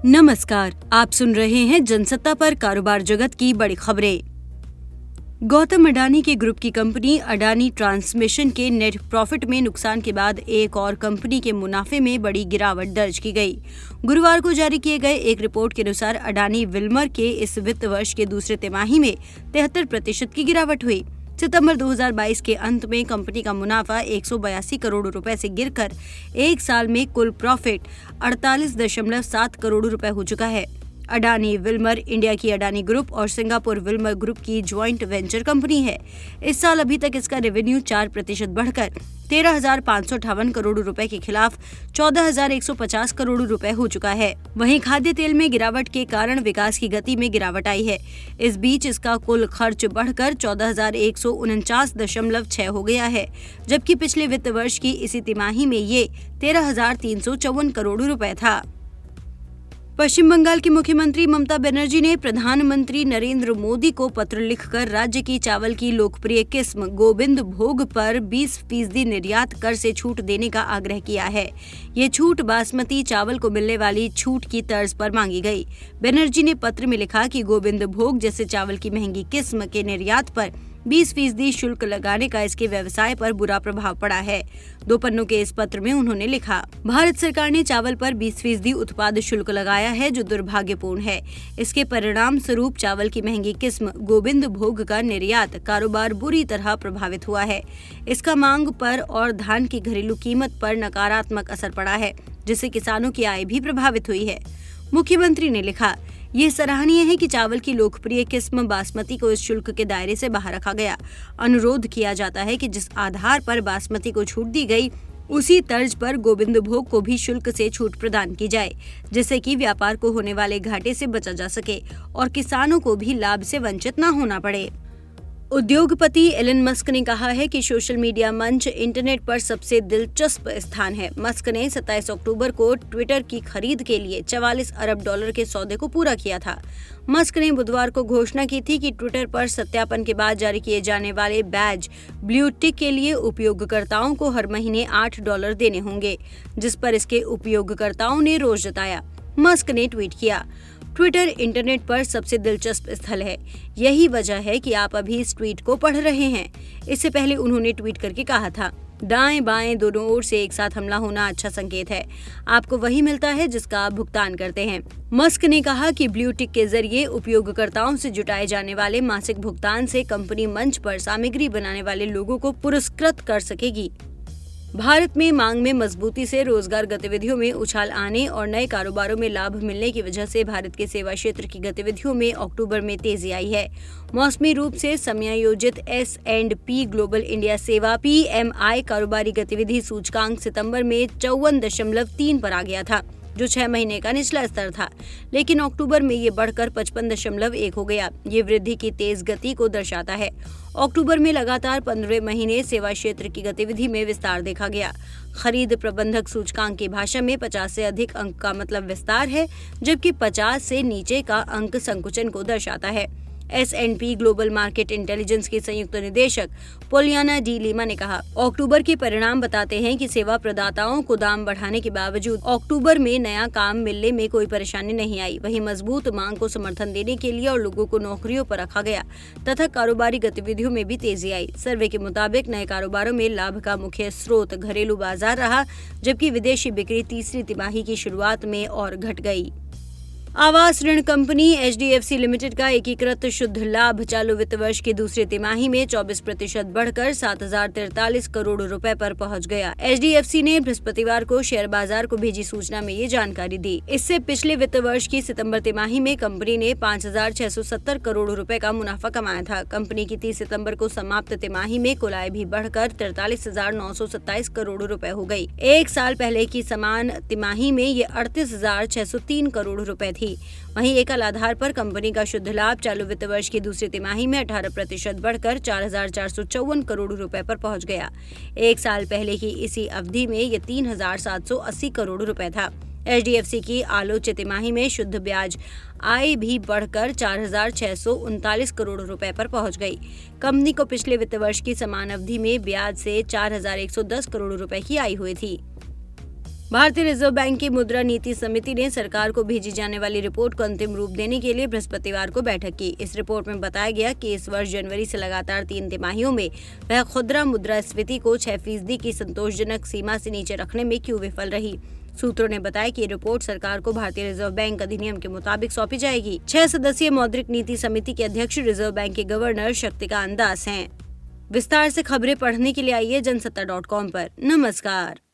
नमस्कार, आप सुन रहे हैं जनसत्ता पर कारोबार जगत की बड़ी खबरें। गौतम अडानी के ग्रुप की कंपनी अडानी ट्रांसमिशन के नेट प्रॉफिट में नुकसान के बाद एक और कंपनी के मुनाफे में बड़ी गिरावट दर्ज की गई। गुरुवार को जारी किए गए एक रिपोर्ट के अनुसार अडानी विल्मर के इस वित्त वर्ष के दूसरे तिमाही में 73% की गिरावट हुई। सितंबर 2022 के अंत में कंपनी का मुनाफा 182 करोड़ रुपए से गिरकर एक साल में कुल प्रॉफिट 48.7 करोड़ रुपए हो चुका है। अडानी विल्मर इंडिया की अडानी ग्रुप और सिंगापुर विल्मर ग्रुप की ज्वाइंट वेंचर कंपनी है। इस साल अभी तक इसका रेवेन्यू 4% बढ़कर 13,558 करोड़ रुपए के खिलाफ 14,150 करोड़ रुपए हो चुका है। वहीं खाद्य तेल में गिरावट के कारण विकास की गति में गिरावट आई है। इस बीच इसका कुल खर्च बढ़कर 14,149.6 हो गया है, जबकि पिछले वित्त वर्ष की इसी तिमाही में ये 13,354 करोड़ रुपए था। पश्चिम बंगाल की मुख्यमंत्री ममता बनर्जी ने प्रधानमंत्री नरेंद्र मोदी को पत्र लिखकर राज्य की चावल की लोकप्रिय किस्म गोविंद भोग पर 20% निर्यात कर से छूट देने का आग्रह किया है। ये छूट बासमती चावल को मिलने वाली छूट की तर्ज पर मांगी गई। बनर्जी ने पत्र में लिखा कि गोविंद भोग जैसे चावल की महंगी किस्म के निर्यात पर 20% शुल्क लगाने का इसके व्यवसाय पर बुरा प्रभाव पड़ा है। 2 पन्नों के इस पत्र में उन्होंने लिखा, भारत सरकार ने चावल पर 20% उत्पाद शुल्क लगाया है, जो दुर्भाग्यपूर्ण है। इसके परिणाम स्वरूप चावल की महंगी किस्म गोविंद भोग का निर्यात कारोबार बुरी तरह प्रभावित हुआ है। इसका मांग पर और धान की घरेलू कीमत पर नकारात्मक असर पड़ा है, जिससे किसानों की आय भी प्रभावित हुई है। मुख्यमंत्री ने लिखा, ये सराहनीय है कि चावल की लोकप्रिय किस्म बासमती को इस शुल्क के दायरे से बाहर रखा गया। अनुरोध किया जाता है कि जिस आधार पर बासमती को छूट दी गई, उसी तर्ज पर गोविंद भोग को भी शुल्क से छूट प्रदान की जाए, जिससे कि व्यापार को होने वाले घाटे से बचा जा सके और किसानों को भी लाभ से वंचित न होना पड़े। उद्योगपति एलन मस्क ने कहा है कि सोशल मीडिया मंच इंटरनेट पर सबसे दिलचस्प स्थान है। मस्क ने 27 अक्टूबर को ट्विटर की खरीद के लिए 44 अरब डॉलर के सौदे को पूरा किया था। मस्क ने बुधवार को घोषणा की थी कि ट्विटर पर सत्यापन के बाद जारी किए जाने वाले बैज ब्लू टिक के लिए उपयोगकर्ताओं को हर महीने $8 देने होंगे, जिस पर इसके उपयोगकर्ताओं ने रोष जताया। मस्क ने ट्वीट किया, ट्विटर इंटरनेट पर सबसे दिलचस्प स्थल है। यही वजह है कि आप अभी इस ट्वीट को पढ़ रहे हैं। इससे पहले उन्होंने ट्वीट करके कहा था, दाएं बाएं दोनों ओर से एक साथ हमला होना अच्छा संकेत है। आपको वही मिलता है जिसका आप भुगतान करते हैं। मस्क ने कहा कि ब्लू टिक के जरिए उपयोगकर्ताओं से जुटाए जाने वाले मासिक भुगतान से कंपनी मंच पर सामग्री बनाने वाले लोगों को पुरस्कृत कर सकेगी। भारत में मांग में मजबूती से रोजगार गतिविधियों में उछाल आने और नए कारोबारों में लाभ मिलने की वजह से भारत के सेवा क्षेत्र की गतिविधियों में अक्टूबर में तेजी आई है। मौसमी रूप से समयायोजित S&P ग्लोबल इंडिया सेवा PMI कारोबारी गतिविधि सूचकांक सितंबर में 54.3 पर आ गया था, जो 6 महीने का निचला स्तर था, लेकिन अक्टूबर में ये बढ़कर 55.1 हो गया। ये वृद्धि की तेज गति को दर्शाता है। अक्टूबर में लगातार 15वें महीने सेवा क्षेत्र की गतिविधि में विस्तार देखा गया। खरीद प्रबंधक सूचकांक की भाषा में 50 से अधिक अंक का मतलब विस्तार है, जबकि 50 से नीचे का अंक संकुचन को दर्शाता है। S&P ग्लोबल मार्केट इंटेलिजेंस की संयुक्त निदेशक पोलियाना डी लीमा ने कहा, अक्टूबर के परिणाम बताते हैं कि सेवा प्रदाताओं को दाम बढ़ाने के बावजूद अक्टूबर में नया काम मिलने में कोई परेशानी नहीं आई। वहीं मजबूत मांग को समर्थन देने के लिए और लोगों को नौकरियों पर रखा गया तथा कारोबारी गतिविधियों में भी तेजी आई। सर्वे के मुताबिक नए कारोबारों में लाभ का मुख्य स्रोत घरेलू बाजार रहा, जबकि विदेशी बिक्री तीसरी तिमाही की शुरुआत में और घट गई। आवास ऋण कंपनी HDFC लिमिटेड का एकीकृत शुद्ध लाभ चालू वित्त वर्ष की दूसरी तिमाही में 24% बढ़कर 7,043 करोड़ रुपए पर पहुंच गया। HDFC ने बृहस्पतिवार को शेयर बाजार को भेजी सूचना में ये जानकारी दी। इससे पिछले वित्त वर्ष की सितंबर तिमाही में कंपनी ने 5,670 करोड़ रुपए का मुनाफा कमाया था। कंपनी की 30 सितंबर को समाप्त तिमाही में कुल आय भी बढ़कर 43,927 करोड़ रुपए हो गई। एक साल पहले की समान तिमाही में ये 38,603 करोड़ रुपए थी। वहीं एकल आधार पर कंपनी का शुद्ध लाभ चालू वित्त वर्ष की दूसरी तिमाही में 18% बढ़कर 4,454 करोड़ रुपए पर पहुंच गया। एक साल पहले की इसी अवधि में ये 3,780 करोड़ रुपए था। HDFC की आलोच्य तिमाही में शुद्ध ब्याज आय भी बढ़कर 4,639 करोड़ रुपए पर पहुंच गई। कंपनी को पिछले वित्त वर्ष की समान अवधि में ब्याज से 4,110 करोड़ रुपए की आय हुई थी। भारतीय रिजर्व बैंक की मुद्रा नीति समिति ने सरकार को भेजी जाने वाली रिपोर्ट को अंतिम रूप देने के लिए बृहस्पतिवार को बैठक की। इस रिपोर्ट में बताया गया कि इस वर्ष जनवरी से लगातार 3 तिमाहियों में वह खुदरा मुद्रास्फीति को 6% की संतोषजनक सीमा से नीचे रखने में क्यों विफल रही। सूत्रों ने बताया कि ये रिपोर्ट सरकार को भारतीय रिजर्व बैंक अधिनियम के मुताबिक सौंपी जाएगी। 6 सदस्यीय मौद्रिक नीति समिति के अध्यक्ष रिजर्व बैंक के गवर्नर शक्तिकांत दास हैं। विस्तार से खबरें पढ़ने के लिए आइए जनसत्ता.com पर। नमस्कार।